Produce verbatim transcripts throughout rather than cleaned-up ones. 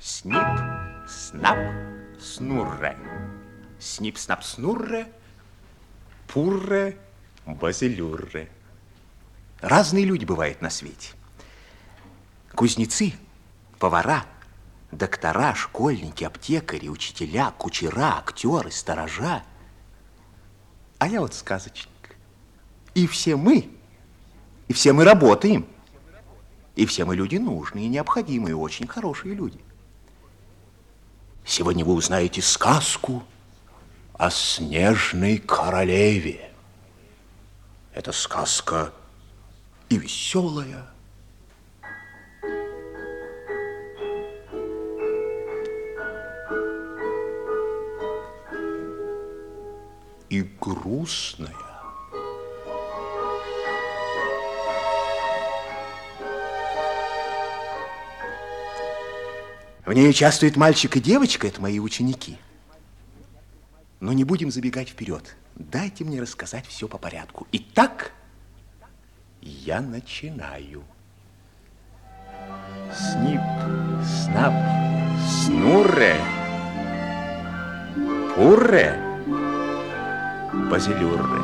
Снип, снап, снурре. Снип, снап, снурре, пурре, базилюрре. Разные люди бывают на свете. Кузнецы, повара, доктора, школьники, аптекари, учителя, кучера, актеры, сторожа. А я вот сказочник. И все мы, и все мы работаем. И все мы люди нужные, необходимые, очень хорошие люди. Сегодня вы узнаете сказку о снежной королеве. Это сказка и веселая, и грустная. В ней участвует мальчик и девочка, это мои ученики. Но не будем забегать вперед. Дайте мне рассказать все по порядку. Итак, я начинаю. Снип, снап, снурре, пурре, базилюрре.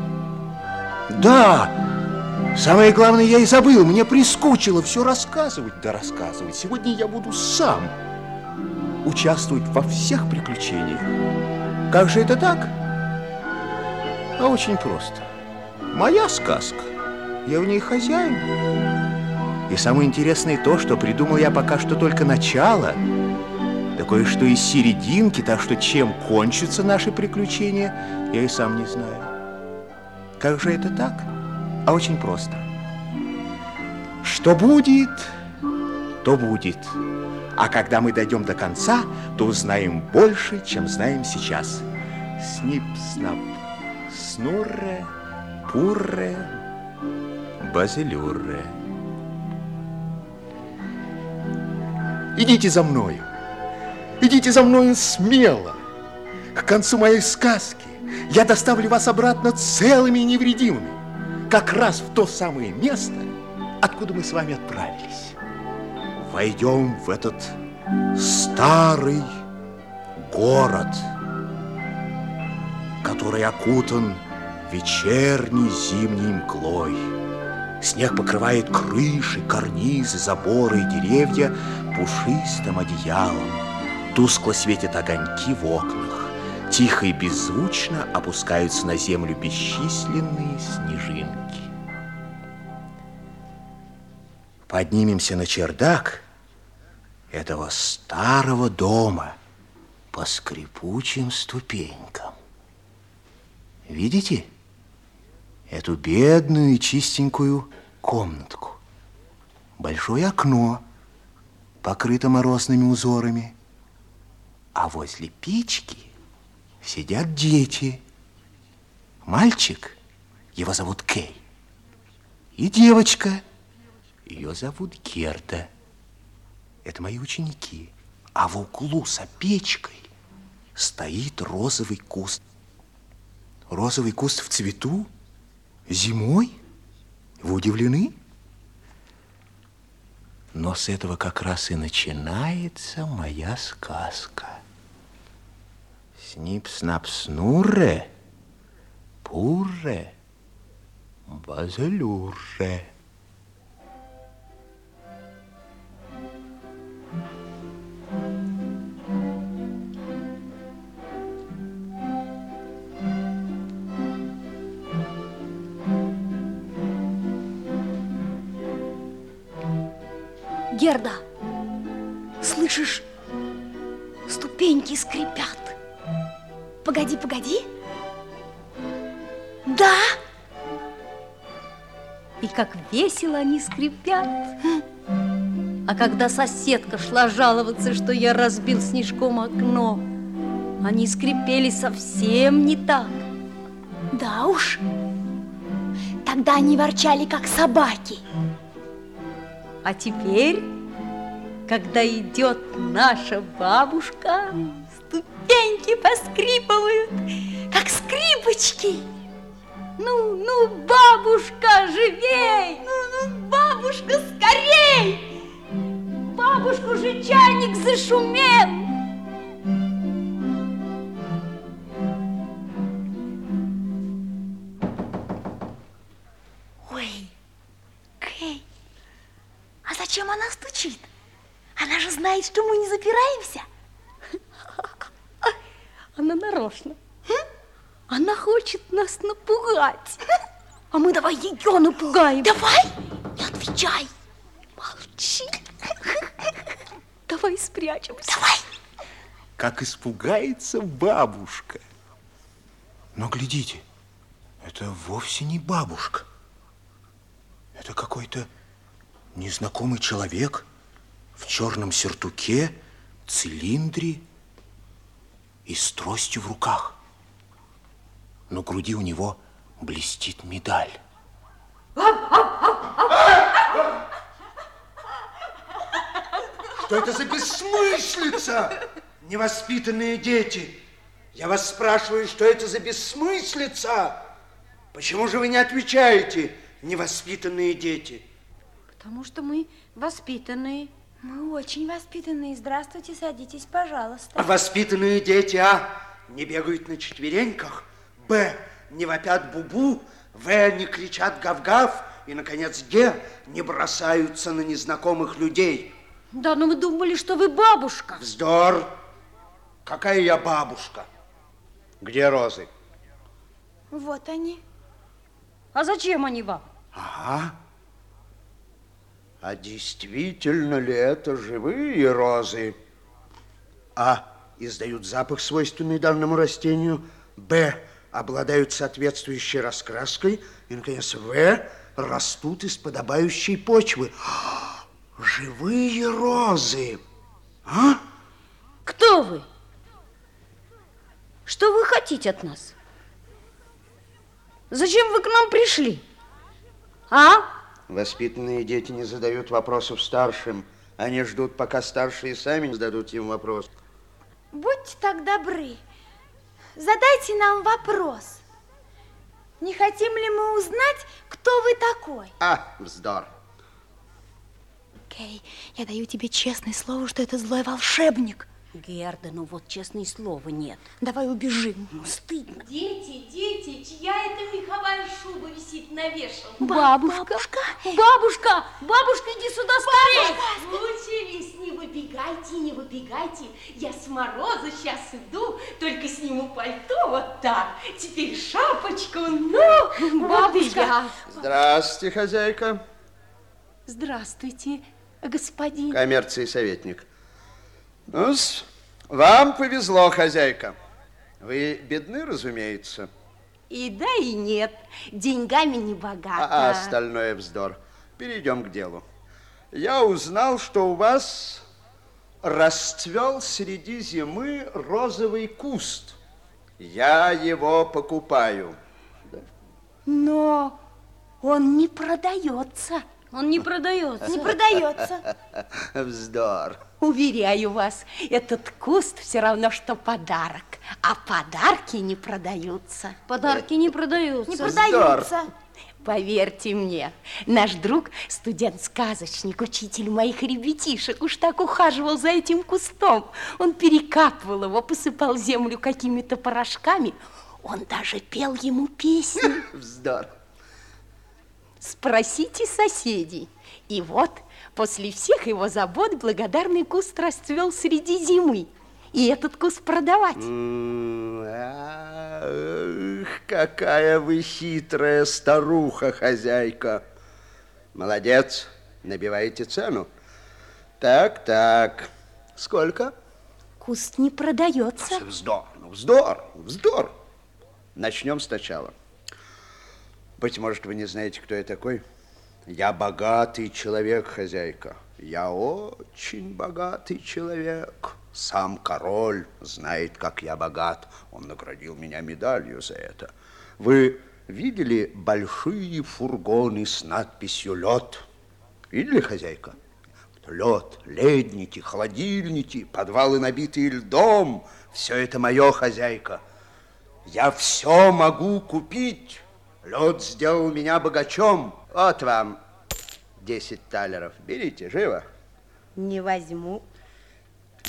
Да! Самое главное, я и забыл. Мне прискучило все рассказывать, да рассказывать. Сегодня я буду сам участвовать во всех приключениях. Как же это так? А очень просто. Моя сказка. Я в ней хозяин. И самое интересное то, что придумал я пока что только начало. Да кое-что из серединки, так что чем кончатся наши приключения, я и сам не знаю. Как же это так? А очень просто. Что будет, то будет. А когда мы дойдем до конца, то узнаем больше, чем знаем сейчас. Снип, снап, снурре, пурре, базилюрре. Идите за мною. Идите за мною смело. К концу моей сказки я доставлю вас обратно целыми и невредимыми. Как раз в то самое место, откуда мы с вами отправились. Войдем в этот старый город, который окутан вечерней зимней мглой. Снег покрывает крыши, карнизы, заборы и деревья пушистым одеялом. Тускло светят огоньки в окнах. Тихо и беззвучно опускаются на землю бесчисленные снежинки. Поднимемся на чердак этого старого дома по скрипучим ступенькам. Видите эту бедную и чистенькую комнатку? Большое окно, покрыто морозными узорами, а возле печки сидят дети. Мальчик, его зовут Кей, и девочка, ее зовут Герда. Это мои ученики. А в углу за печкой стоит розовый куст. Розовый куст в цвету? Зимой? Вы удивлены? Но с этого как раз и начинается моя сказка. Снип, снап, снурре, пурре, базилюрре. Герда, слышишь, ступеньки скрипят. Погоди, погоди. Да. И как весело они скрипят. А когда соседка шла жаловаться, что я разбил снежком окно, они скрипели совсем не так. Да уж. Тогда они ворчали, как собаки. А теперь, когда идет наша бабушка, ступеньки поскрипывают, как скрипочки. Ну, ну, бабушка, живей! Ну, ну, бабушка, скорей! Бабушку живей! уже чайник зашумел. Ой, Кей, а зачем она стучит? Она же знает, что мы не запираемся. Она нарочно. Она хочет нас напугать. А мы давай ее напугаем. Давай, не отвечай. Молчи. Давай спрячемся. Давай. Как испугается бабушка. Но глядите, это вовсе не бабушка. Это какой-то незнакомый человек в черном сюртуке, цилиндре и с тростью в руках. На груди у него блестит медаль. Что это за бессмыслица? Невоспитанные дети. Я вас спрашиваю, что это за бессмыслица? Почему же вы не отвечаете, невоспитанные дети? Потому что мы воспитанные. Мы очень воспитанные. Здравствуйте, садитесь, пожалуйста. А воспитанные дети, а, не бегают на четвереньках, б, не вопят бубу, в, не кричат гав-гав, и, наконец, г, не бросаются на незнакомых людей. Да, но мы думали, что вы бабушка. Вздор! Какая я бабушка? Где розы? Вот они. А зачем они вам? Ага. А действительно ли это живые розы? А, издают запах, свойственный данному растению. Б, обладают соответствующей раскраской. И, наконец, В, растут из подобающей почвы. Живые розы. А? Кто вы? Что вы хотите от нас? Зачем вы к нам пришли? А? Воспитанные дети не задают вопросов старшим. Они ждут, пока старшие сами зададут им вопрос. Будьте так добры, задайте нам вопрос. Не хотим ли мы узнать, кто вы такой? А, вздор. Кей, я даю тебе честное слово, что это злой волшебник. Герда, ну вот честное слово нет. Давай убежим, ну, стыдно. Дети, дети, чья это меховая шуба висит на вешалке? Бабушка. Бабушка. Бабушка, бабушка, иди сюда скорее. Случились, не выбегайте, не выбегайте. Я с мороза сейчас иду, только сниму пальто вот так. Теперь шапочку, ну, бабушка. Здравствуйте, хозяйка. Здравствуйте, господин. Коммерции советник. ну вам повезло, хозяйка. Вы бедны, разумеется. И да, и нет. Деньгами не богата. А остальное вздор. Перейдем к делу. Я узнал, что у вас расцвел среди зимы розовый куст. Я его покупаю. Но он не продается. Он не продается. Не продается. Вздор. Уверяю вас, этот куст все равно, что подарок. А подарки не продаются. Подарки не продаются. Не продаются. Поверьте мне, наш друг, студент-сказочник, учитель моих ребятишек, уж так ухаживал за этим кустом. Он перекапывал его, посыпал землю какими-то порошками. Он даже пел ему песни. Вздор. Спросите соседей. И вот, после всех его забот, благодарный куст расцвел среди зимы. И этот куст продавать. Ах, какая вы хитрая старуха, хозяйка. Молодец, набиваете цену. Так, так, сколько? Куст не продается. Вздор, ну вздор, вздор. Начнем сначала. Быть может, вы не знаете, кто я такой? Я богатый человек, хозяйка. Я очень богатый человек. Сам король знает, как я богат. Он наградил меня медалью за это. Вы видели большие фургоны с надписью «Лед»? Видели, хозяйка? Лед, ледники, холодильники, подвалы, набитые льдом. Все это мое, хозяйка. Я все могу купить. Лед сделал меня богачом. Вот вам десять талеров. Берите, живо. Не возьму.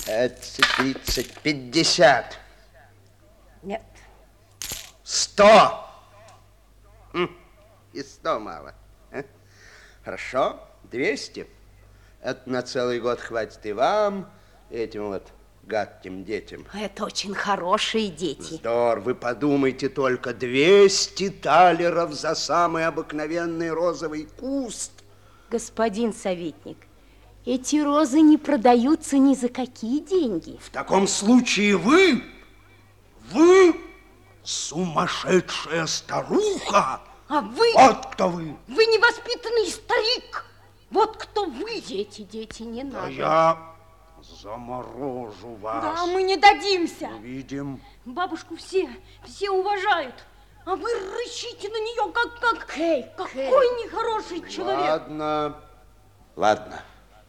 двадцать, тридцать, пятьдесят. Нет. Сто. Хм, и сто мало. А? Хорошо, двести. Это на целый год хватит и вам, и этим вот гадким детям. Это очень хорошие дети. Здорово, вы подумайте только, двести талеров за самый обыкновенный розовый куст. Господин советник, эти розы не продаются ни за какие деньги. В таком случае вы, вы сумасшедшая старуха. А вы... Вот кто вы. Вы невоспитанный старик. Вот кто вы, дети, дети, не Да надо. я заморожу вас. Да, мы не дадимся. Увидим. Бабушку все, все уважают. А вы рычите на нее, как, как, Кей, какой Кей. нехороший человек. Ладно, ладно.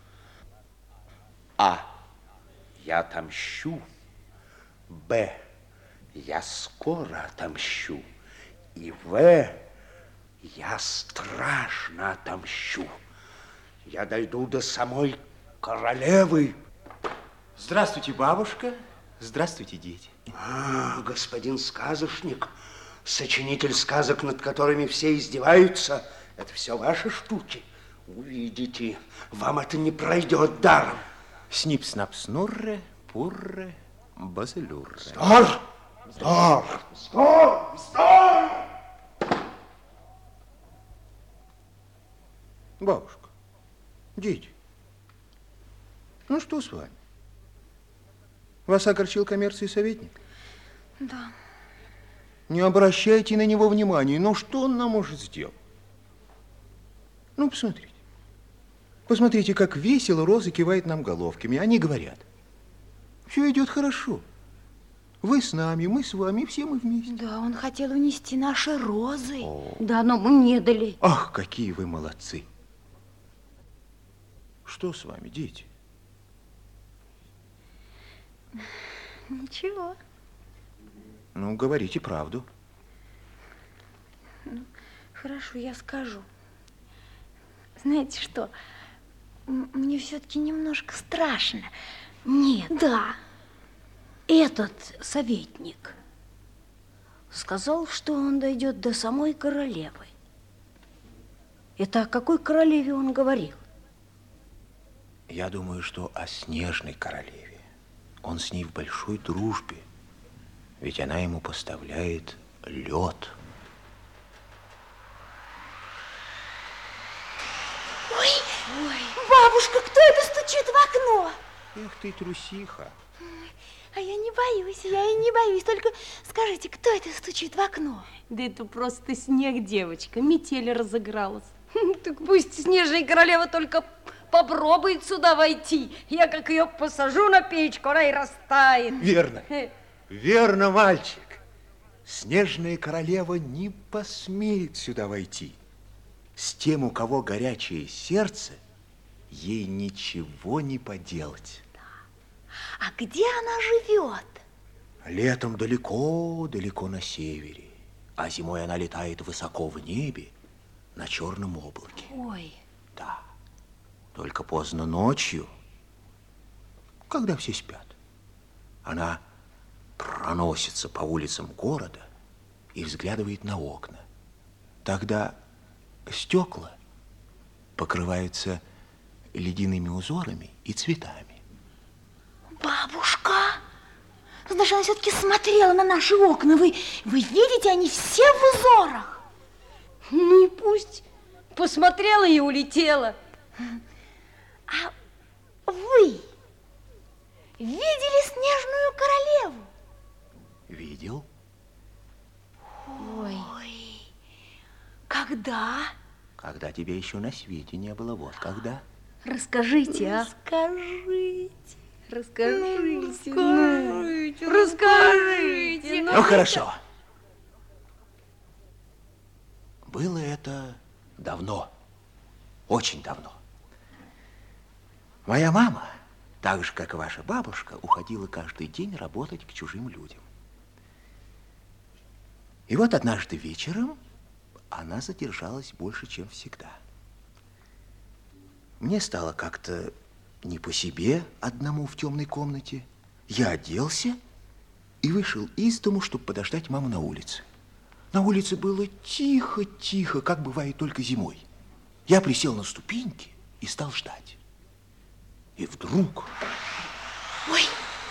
А. Я отомщу. Б. Я скоро отомщу. И В. Я страшно отомщу. Я дойду до самой королевы. Здравствуйте, бабушка. Здравствуйте, дети. А, господин сказочник, сочинитель сказок, над которыми все издеваются, это все ваши штуки. Увидите, вам это не пройдет даром. Снип-снап-снурре, пурре, базелюрре. Стар! Стар! Стар! Стар! Бабушка, дети, ну что с вами? Вас огорчил коммерции советник? Да. Не обращайте на него внимания. Ну, что он нам может сделать? Ну, посмотрите. Посмотрите, как весело Роза кивает нам головками. Они говорят, все идет хорошо. Вы с нами, мы с вами, все мы вместе. Да, он хотел унести наши розы. О. Да, но мы не дали. Ах, какие вы молодцы. Что с вами, дети? Ничего. Ну, говорите правду. Ну, хорошо, я скажу. Знаете что, М- мне все-таки немножко страшно. Нет. Да. Этот советник сказал, что он дойдет до самой королевы. Это о какой королеве он говорил? Я думаю, что о снежной королеве. Он с ней в большой дружбе, ведь она ему поставляет лед. Ой, ой, бабушка, кто это стучит в окно? Эх ты, трусиха. А я не боюсь, я и не боюсь. Только скажите, кто это стучит в окно? Да это просто снег, девочка. Метель разыгралась. Так пусть снежная королева только попробует сюда войти. Я как ее посажу на печку, она и растает. Верно, верно, мальчик. Снежная королева не посмеет сюда войти. С тем, у кого горячее сердце, ей ничего не поделать. А где она живет? Летом далеко-далеко на севере, а зимой она летает высоко в небе на черном облаке. Ой. Да, только поздно ночью, когда все спят, она проносится по улицам города и взглядывает на окна. Тогда стекла покрываются ледяными узорами и цветами. Бабушка, значит, она все-таки смотрела на наши окна. Вы, вы видите, они все в узорах. Ну и пусть. Посмотрела и улетела. А вы видели снежную королеву? Видел? Ой. Ой. Когда? Когда тебя еще на свете не было. Вот когда. Расскажите, а? Скажите. Расскажите. Ну, Расскажите. Расскажите. Ну, хорошо. Было это давно, очень давно. Моя мама, так же, как и ваша бабушка, уходила каждый день работать к чужим людям. И вот однажды вечером она задержалась больше, чем всегда. Мне стало как-то не по себе одному в темной комнате. Я оделся и вышел из дому, чтобы подождать маму на улице. На улице было тихо-тихо, как бывает только зимой. Я присел на ступеньки и стал ждать. И вдруг... Ой!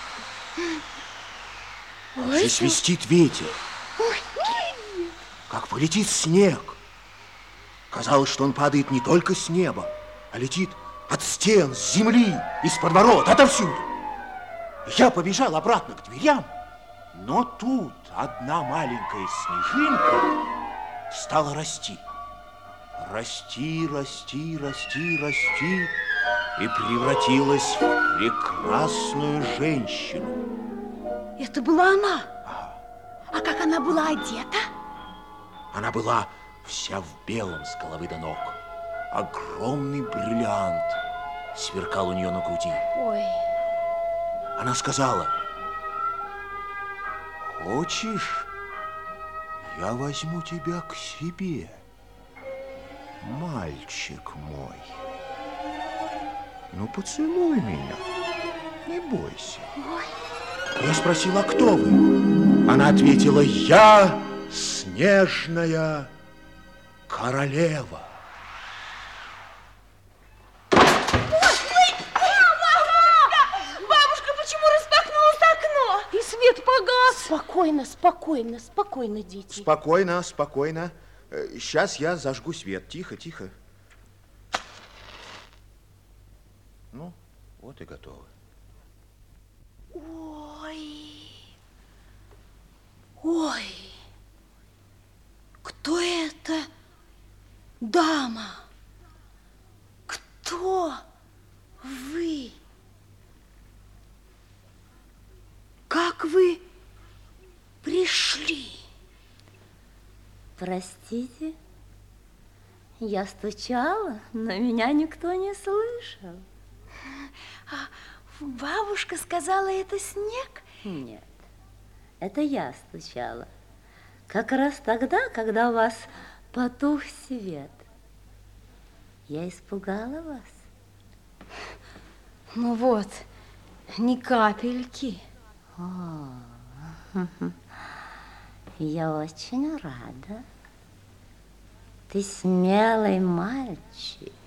Ой, засвистит ветер. Ой. Как полетит снег. Казалось, что он падает не только с неба, а летит от стен, с земли, из-под ворот, отовсюду. Я побежал обратно к дверям, но тут одна маленькая снежинка стала расти. Расти, расти, расти, расти и превратилась в прекрасную женщину. Это была она? А как она была одета? Она была вся в белом с головы до ног. Огромный бриллиант сверкал у нее на груди. Ой. Она сказала: хочешь, я возьму тебя к себе, мальчик мой. Ну, поцелуй меня, не бойся. Ой. Я спросил: а кто вы? Она ответила: я снежная королева. Свет погас. Спокойно, спокойно, спокойно, дети. Спокойно, спокойно. Сейчас я зажгу свет. Тихо, тихо. Ну, вот и готово. Ой. Ой. Кто это дама? Кто вы? Как вы пришли? Простите, я стучала, но меня никто не слышал. А бабушка сказала, это снег? Нет, это я стучала. Как раз тогда, когда у вас потух свет. Я испугала вас. Ну вот, ни капельки. О, я очень рада. Ты смелый мальчик.